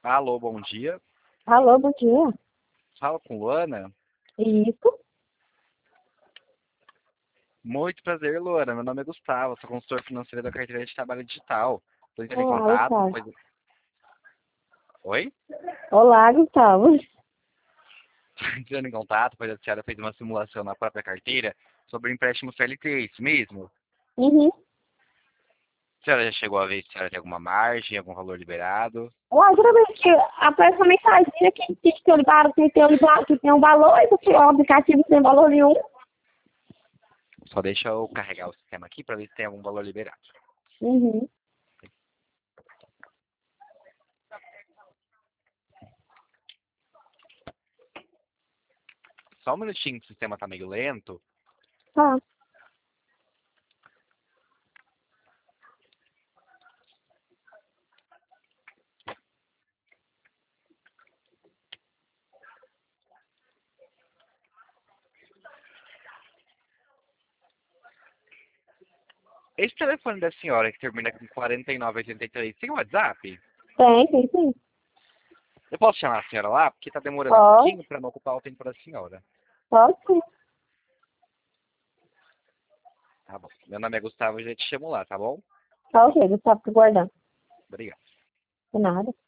Alô, bom dia. Alô, bom dia. Fala com Luana. Isso? Muito prazer, Luana. Meu nome é Gustavo, sou consultor financeiro da carteira de trabalho digital. Estou entrando em Olá, contato, Gustavo. pois... Oi? Olá, Gustavo. Entrando em contato, pois a senhora fez uma simulação na própria carteira sobre empréstimo CLT, é isso mesmo? Uhum. A senhora já chegou a ver se a senhora tem alguma margem, algum valor liberado? Uai, geralmente aparece uma mensaginha que diz que que tem um valor e o aplicativo não tem valor nenhum. Só deixa eu carregar o sistema aqui para ver se tem algum valor liberado. Uhum. Só um minutinho, que o sistema está meio lento. Tá. Esse telefone da senhora que termina com 4983 tem WhatsApp? Tem sim. Eu posso chamar a senhora lá? Porque tá demorando um Pode, pouquinho para não ocupar o tempo da senhora. pode sim. Tá bom. Meu nome é Gustavo, eu já te chamo lá, tá bom? Tá ok, Gustavo, fico guardando. Obrigado. De nada.